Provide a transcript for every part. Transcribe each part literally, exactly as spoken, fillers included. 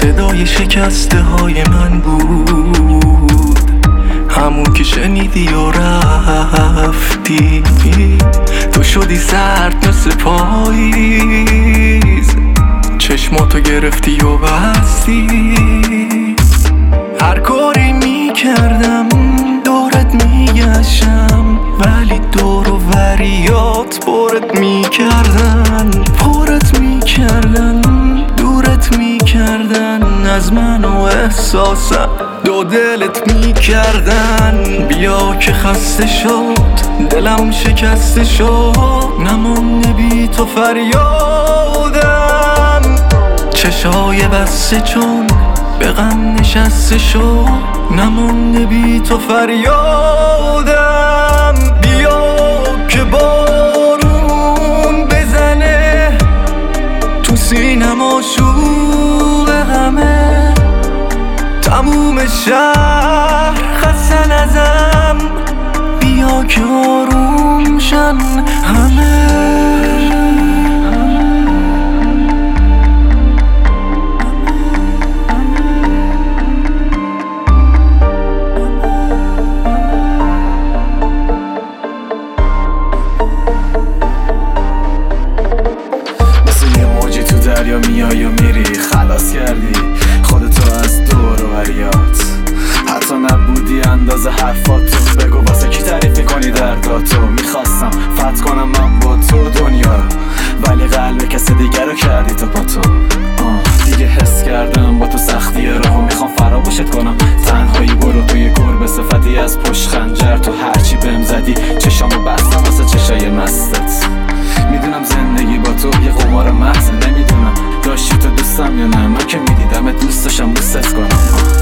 صدای شکسته های من بود، همون که شنیدی و رفتی. تو شدی سرد مثل پاییز، چشماتو گرفتی و بستی. هر کاری میکردم دورت میگشتم، ولی دور و وریات پرت میکردن، پرت میکردن، دورت میکردن از من و احساسم، دو دلت میکردن. بیا که خسته شد دلم شکسته شد، نمونده بی تو فریادم. چشای بسته چون به غم نشسته شد، نمونده بی تو فریادم. بیا که بارون بزنه تو سینم و شوق غمه، تموم شهر خستن ازم، بیا که آروم شن همه. دریا میای و میری، خلاص کردی خودتو از دور و بریات. حتی نبودی اندازه حرفاتو، بگو واسه کی تعریف کنی درداتو. میخواستم فتح کنم من با تو دنیا رو، ولی قلب کسی دیگر رو کردی تو با تو. دیگه حس کردم با تو سختی راهو، میخوام فراموشت کنم تنهایی. برو توی گربه صفتی از پشت خنجر، تو هرچی بهم زدی چشامو بستم واسه چشای مستت. میدونم زندگی با تو یه قمار محض، نمیدونم داشتی تو دوستم یا نه. من که میدیدم دوست داشتم دوستت کنم.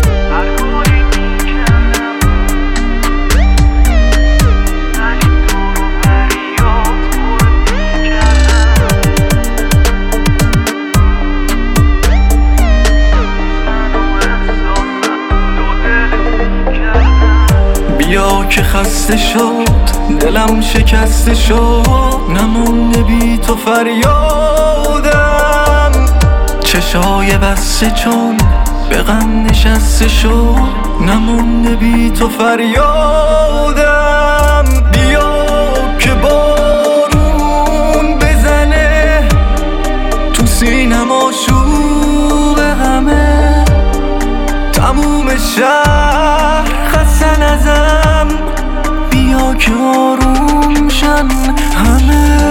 بیا که خسته شد دلم شکسته شد، نمونده بی تو فریادم. چشای بسته چون به غم نشسته شد، نمونده بی تو فریادم. بیا که بارون بزنه تو سینم و شوق غمه، تموم شهر خستن ازم، بیا که آروم شن همه.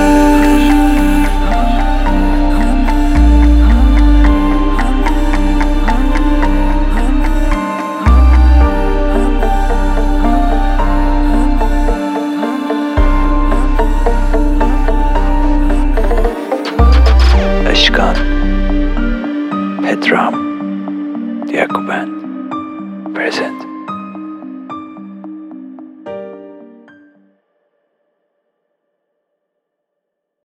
اشکان پدرام دیاکوبند پرزنت.